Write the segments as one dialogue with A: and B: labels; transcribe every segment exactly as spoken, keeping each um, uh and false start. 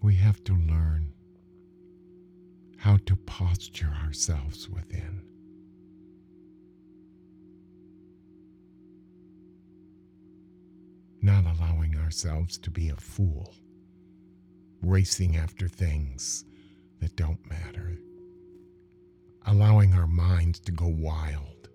A: We have to learn how to posture ourselves within. Not allowing ourselves to be a fool, racing after things that don't matter, allowing our minds to go wild,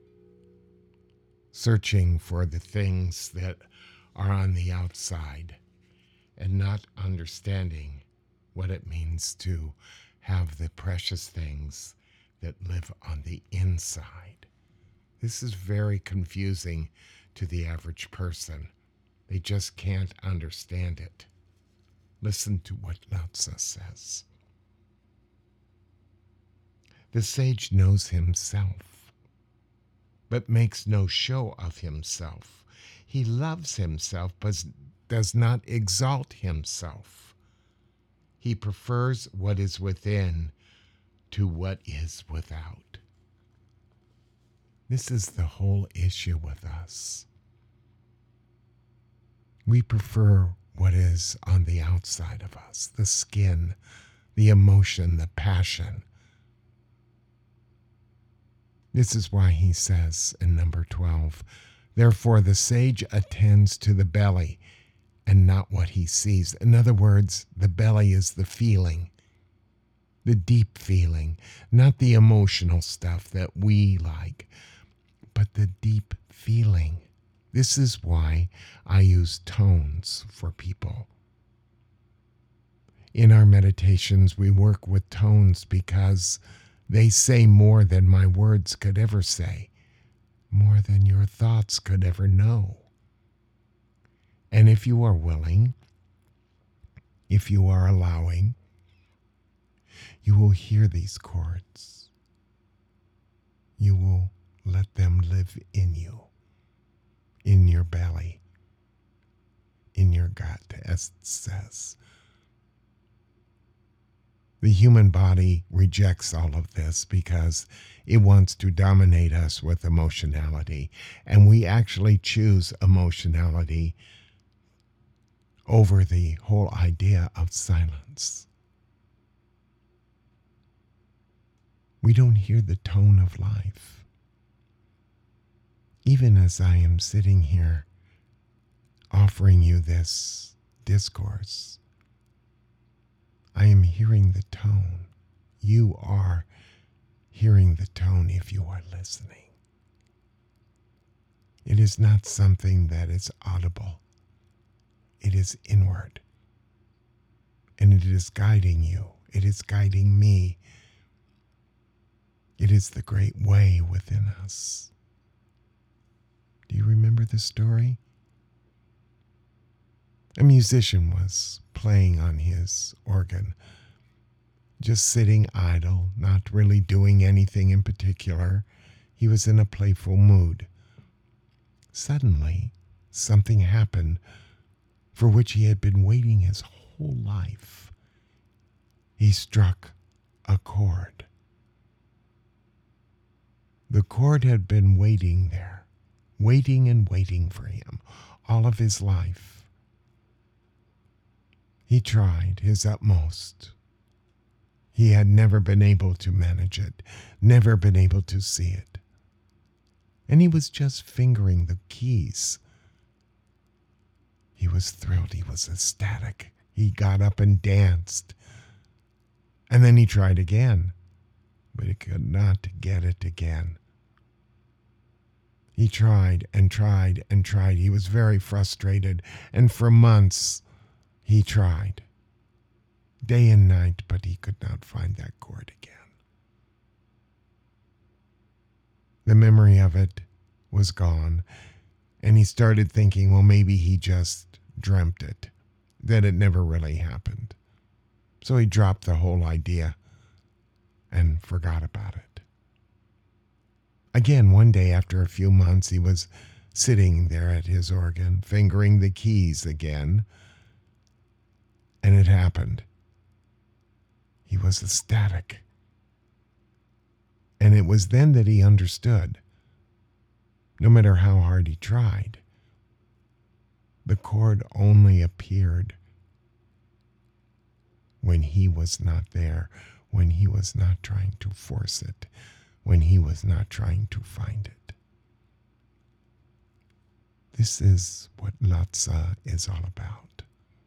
A: searching for the things that are on the outside and not understanding what it means to have the precious things that live on the inside. This is very confusing to the average person. They just can't understand it. Listen to what Lao Tzu says. The sage knows himself, but makes no show of himself. He loves himself, but does not exalt himself. He prefers what is within to what is without. This is the whole issue with us. We prefer what is on the outside of us, the skin, the emotion, the passion. This is why he says in number twelve, therefore the sage attends to the belly and not what he sees. In other words, the belly is the feeling, the deep feeling, not the emotional stuff that we like, but the deep feeling. This is why I use tones for people. In our meditations, we work with tones because they say more than my words could ever say, more than your thoughts could ever know. And if you are willing, if you are allowing, you will hear these chords. You will let them live in you, in your belly, in your gut, as it says. The human body rejects all of this because it wants to dominate us with emotionality, and we actually choose emotionality over the whole idea of silence. We don't hear the tone of life. Even as I am sitting here offering you this discourse, I am hearing the tone. You are hearing the tone if you are listening. It is not something that is audible. It is inward. And it is guiding you. It is guiding me. It is the great way within us. Do you remember the story? A musician was playing on his organ, just sitting idle, not really doing anything in particular. He was in a playful mood. Suddenly, something happened for which he had been waiting his whole life. He struck a chord. The chord had been waiting there, waiting and waiting for him all of his life. He tried his utmost. He had never been able to manage it, never been able to see it. And he was just fingering the keys. He was thrilled. He was ecstatic. He got up and danced. And then he tried again, but he could not get it again. He tried and tried and tried. He was very frustrated, and for months he tried, day and night, but he could not find that chord again. The memory of it was gone, and he started thinking, well, maybe he just dreamt it, that it never really happened. So he dropped the whole idea and forgot about it. Again, one day after a few months, he was sitting there at his organ, fingering the keys again, and it happened. He was ecstatic. And it was then that he understood, no matter how hard he tried, the chord only appeared when he was not there, when he was not trying to force it, when he was not trying to find it. This is what Lhasa is all about.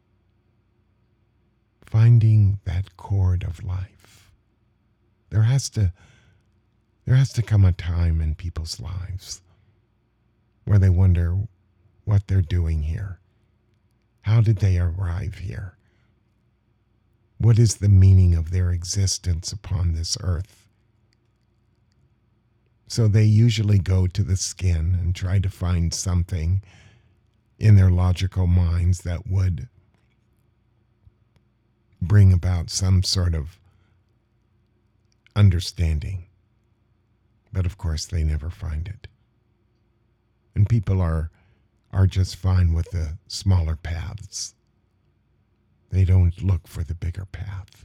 A: Finding that chord of life. There has to there has to come a time in people's lives where they wonder what they're doing here. How did they arrive here? What is the meaning of their existence upon this earth? So they usually go to the skin and try to find something in their logical minds that would bring about some sort of understanding. But of course, they never find it. And people are are just fine with the smaller paths. They don't look for the bigger path.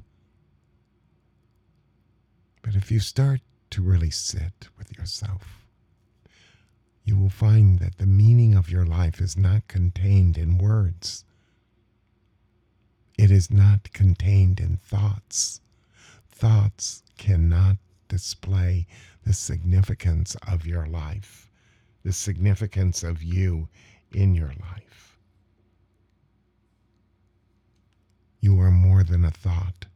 A: But if you start to really sit with yourself, you will find that the meaning of your life is not contained in words. It is not contained in thoughts. Thoughts cannot display the significance of your life, the significance of you in your life. You are more than a thought.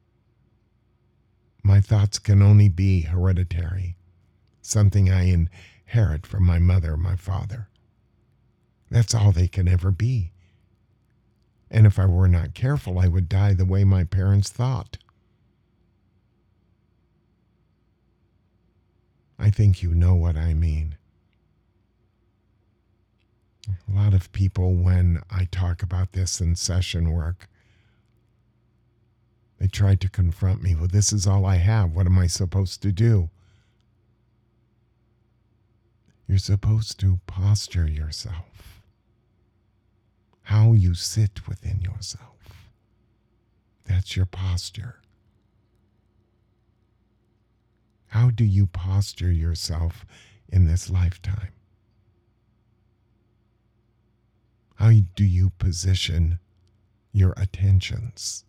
A: My thoughts can only be hereditary, something I inherit from my mother or my father. That's all they can ever be. And if I were not careful, I would die the way my parents thought. I think you know what I mean. A lot of people, when I talk about this in session work, they try to confront me. Well, this is all I have. What am I supposed to do? You're supposed to posture yourself. How you sit within yourself. That's your posture. How do you posture yourself in this lifetime? How do you position your attentions?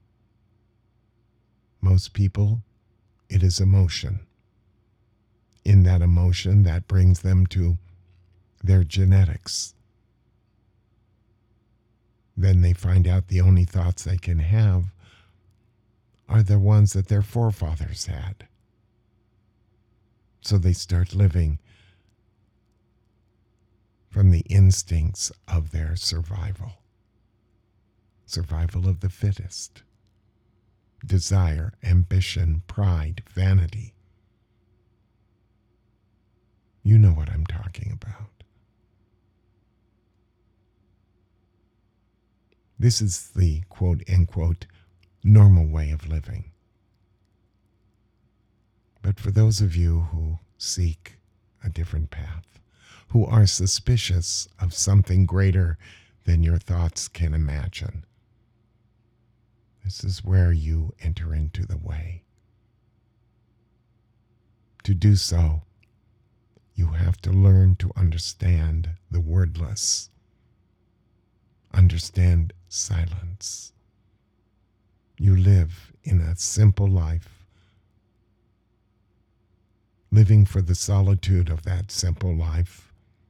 A: Most people, it is emotion. In that emotion, that brings them to their genetics. Then they find out the only thoughts they can have are the ones that their forefathers had. So they start living from the instincts of their survival. Survival of the fittest. Desire, ambition, pride, vanity. You know what I'm talking about. This is the quote-unquote normal way of living. But for those of you who seek a different path, who are suspicious of something greater than your thoughts can imagine, this is where you enter into the way. To do so, you have to learn to understand the wordless, understand silence. You live in a simple life, living for the solitude of that simple life,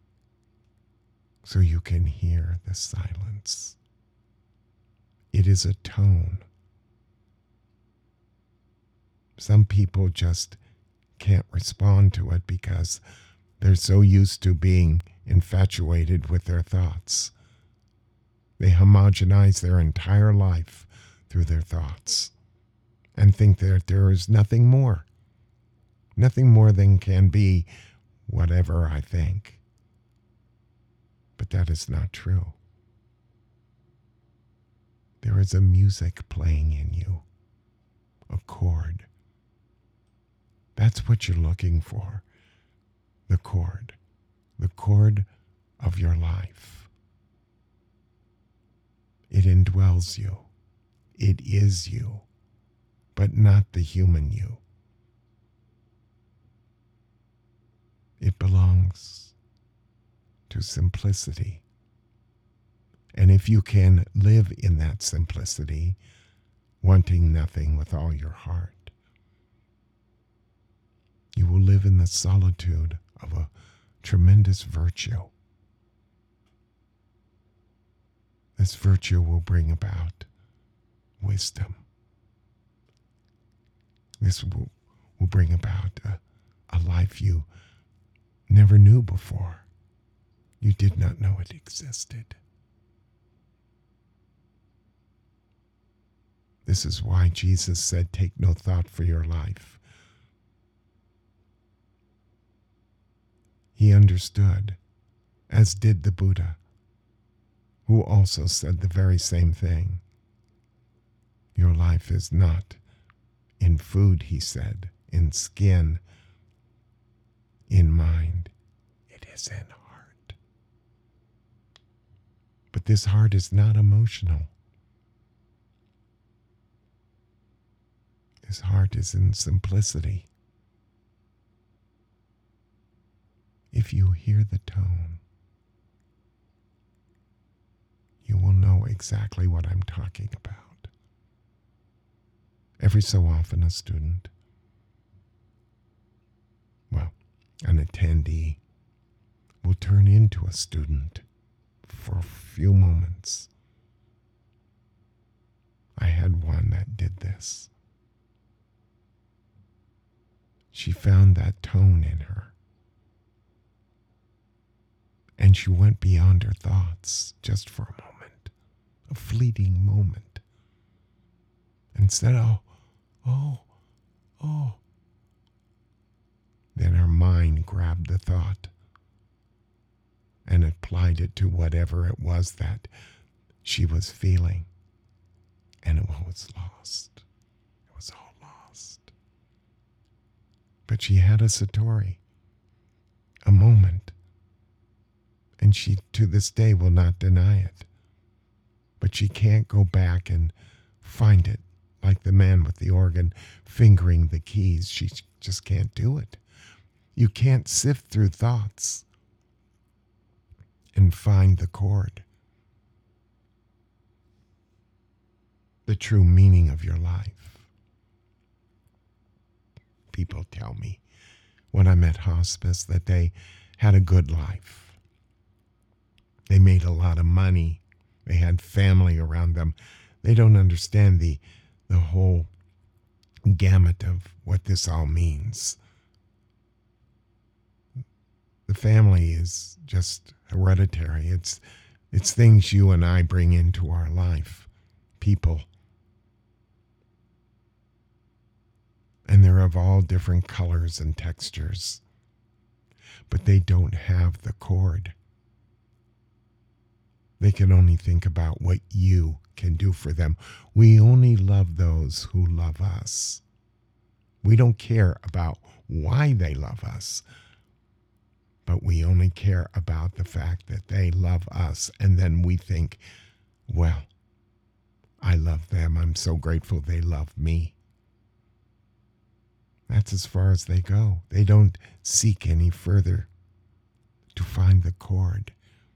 A: so you can hear the silence. It is a tone. Some people just can't respond to it because they're so used to being infatuated with their thoughts. They homogenize their entire life through their thoughts and think that there is nothing more. Nothing more than can be whatever I think. But that is not true. There is a music playing in you, a chord. That's what you're looking for, the chord, the chord of your life. It indwells you. It is you, but not the human you. It belongs to simplicity. And if you can live in that simplicity, wanting nothing with all your heart. You will live in the solitude of a tremendous virtue. This virtue will bring about wisdom. This will, will bring about a, a life you never knew before. You did not know it existed. This is why Jesus said, take no thought for your life. He understood, as did the Buddha, who also said the very same thing. Your life is not in food, he said, in skin, in mind. It is in heart. But this heart is not emotional. His heart is in simplicity. If you hear the tone, you will know exactly what I'm talking about. Every so often, a student, well, an attendee, will turn into a student for a few moments. I had one that did this. She found that tone in her. And she went beyond her thoughts just for a moment, a fleeting moment. And said, oh, oh, oh. Then her mind grabbed the thought and applied it to whatever it was that she was feeling. And it was lost. It was all lost. But she had a satori, a moment. And she, to this day, will not deny it. But she can't go back and find it like the man with the organ fingering the keys. She just can't do it. You can't sift through thoughts and find the chord, the true meaning of your life. People tell me when I'm at hospice that they had a good life. They made a lot of money. They had family around them. They don't understand the, the whole gamut of what this all means. The family is just hereditary. It's, it's things you and I bring into our life. People. And they're of all different colors and textures. But they don't have the cord. They can only think about what you can do for them. We only love those who love us. We don't care about why they love us, but we only care about the fact that they love us. And then we think, well, I love them. I'm so grateful they love me. That's as far as they go. They don't seek any further to find the chord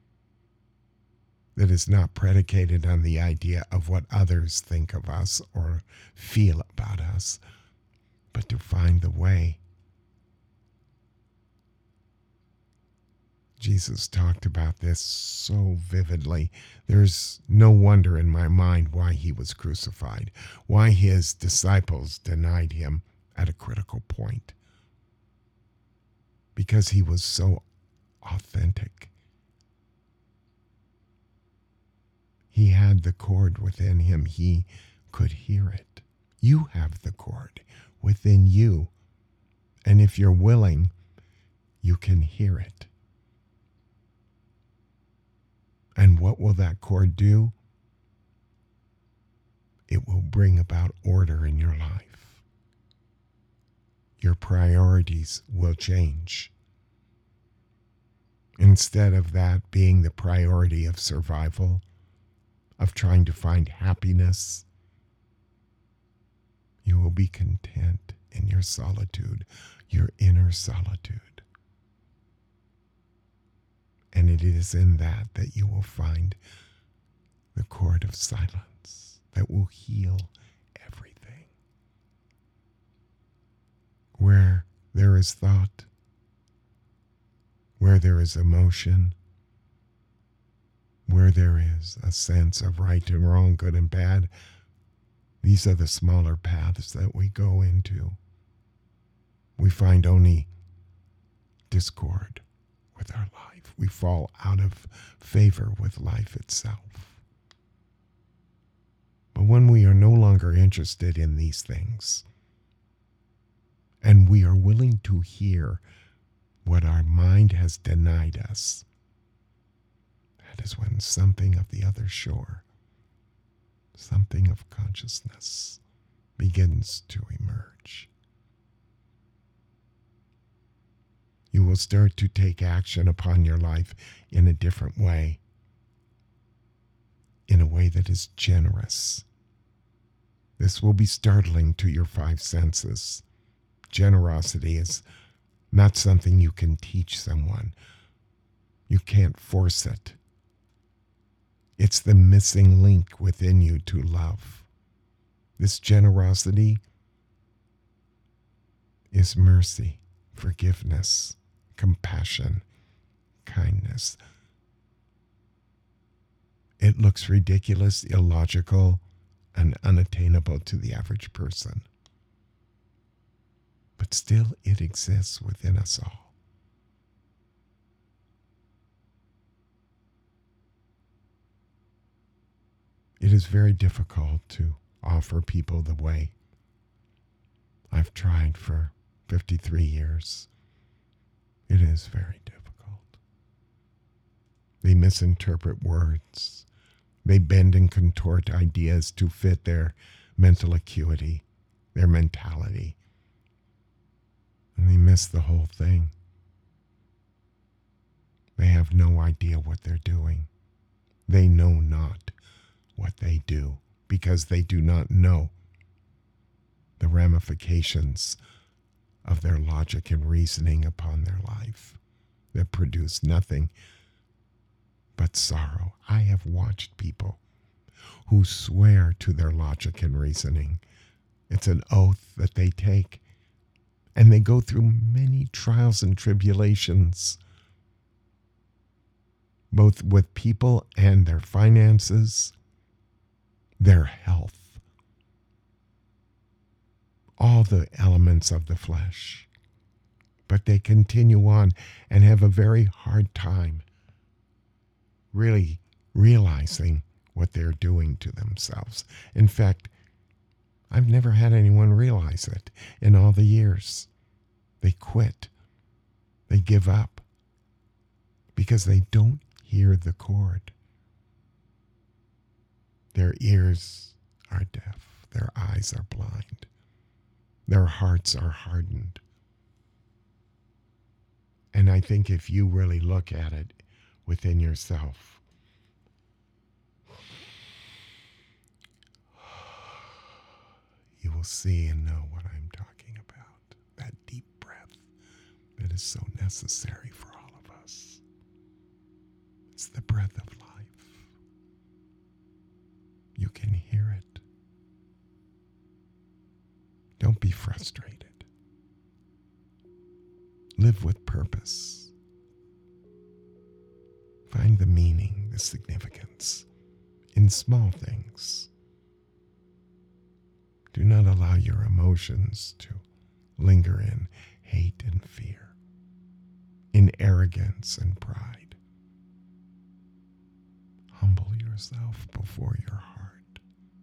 A: that is not predicated on the idea of what others think of us or feel about us, but to find the way. Jesus talked about this so vividly. There's no wonder in my mind why he was crucified, why his disciples denied him at a critical point. Because he was so authentic. He had the chord within him. He could hear it. You have the chord within you. And if you're willing, you can hear it. And what will that chord do? It will bring about order in your life. Your priorities will change. Instead of that being the priority of survival, of trying to find happiness, you will be content in your solitude, your inner solitude. And it is in that that you will find the chord of silence that will heal where there is thought, where there is emotion, where there is a sense of right and wrong, good and bad. These are the smaller paths that we go into. We find only discord with our life. We fall out of favor with life itself. But when we are no longer interested in these things, and we are willing to hear what our mind has denied us, that is when something of the other shore, something of consciousness, begins to emerge. You will start to take action upon your life in a different way, in a way that is generous. This will be startling to your five senses. Generosity is not something you can teach someone. You can't force it. It's the missing link within you to love. This generosity is mercy, forgiveness, compassion, kindness. It looks ridiculous, illogical, and unattainable to the average person. But still it exists within us all. It is very difficult to offer people the way. I've tried for fifty-three years. It is very difficult. They misinterpret words. They bend and contort ideas to fit their mental acuity, their mentality. And they miss the whole thing. They have no idea what they're doing. They know not what they do because they do not know the ramifications of their logic and reasoning upon their life that produce nothing but sorrow. I have watched people who swear to their logic and reasoning. It's an oath that they take, and they go through many trials and tribulations, both with people and their finances, their health, all the elements of the flesh. But they continue on and have a very hard time really realizing what they're doing to themselves. In fact, I've never had anyone realize it in all the years. They quit. They give up because they don't hear the chord. Their ears are deaf. Their eyes are blind. Their hearts are hardened. And I think if you really look at it within yourself, you will see and know what I'm talking about. That deep breath that is so necessary for all of us. It's the breath of life. You can hear it. Don't be frustrated. Live with purpose. Find the meaning, the significance in small things. Do not allow your emotions to linger in hate and fear, in arrogance and pride. Humble yourself before your heart.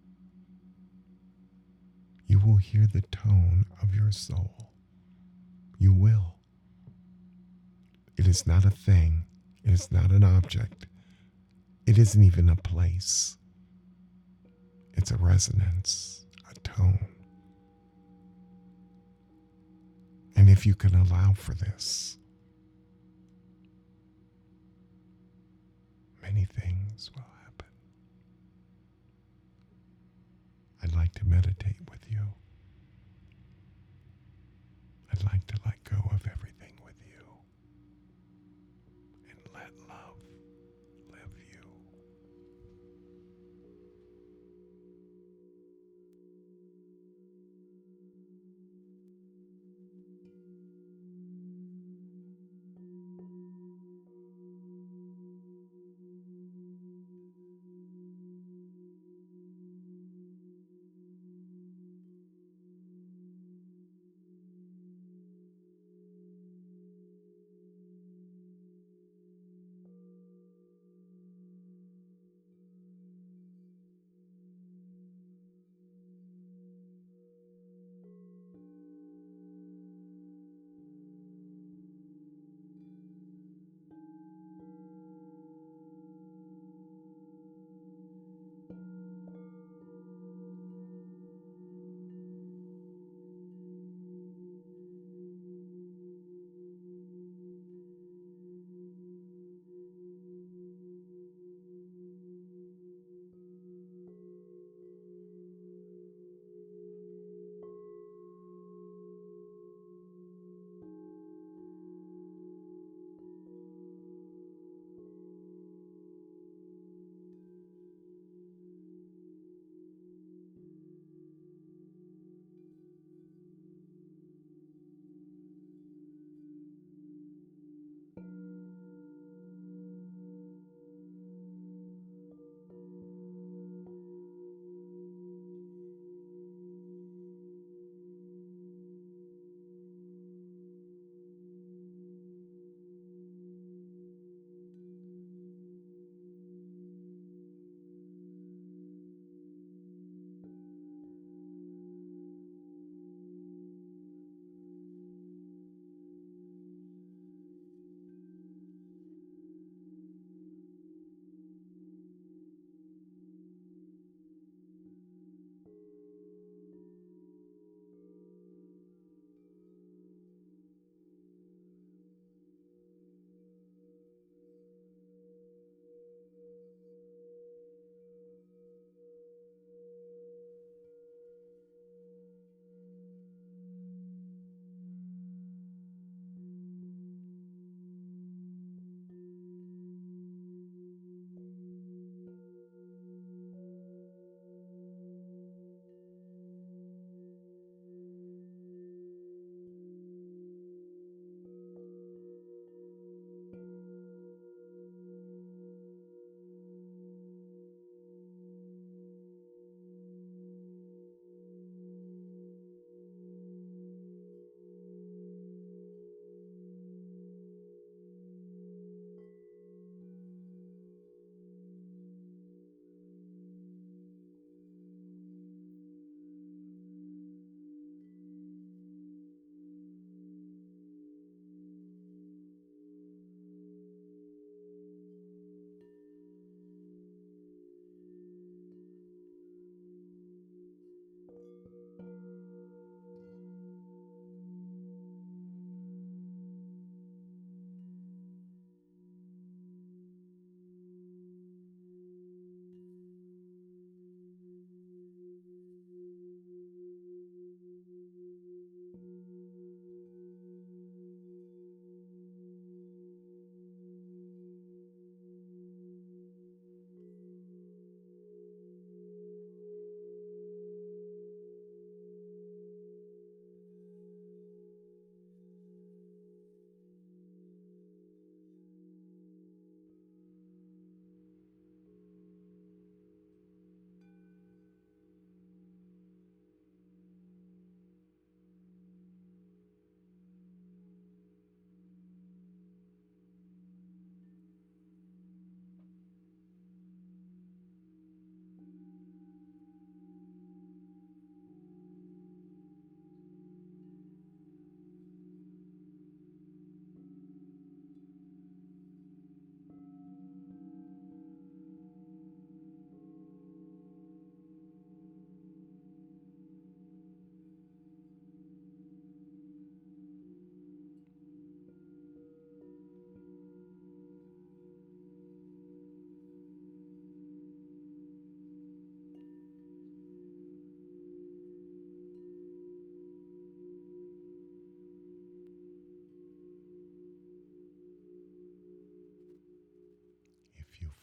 A: You will hear the tone of your soul. You will. It is not a thing. It is not an object. It isn't even a place. It's a resonance, a tone. And if you can allow for this, many things will happen. I'd like to meditate with you. I'd like to let go of everything with you and let love live you.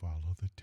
A: follow the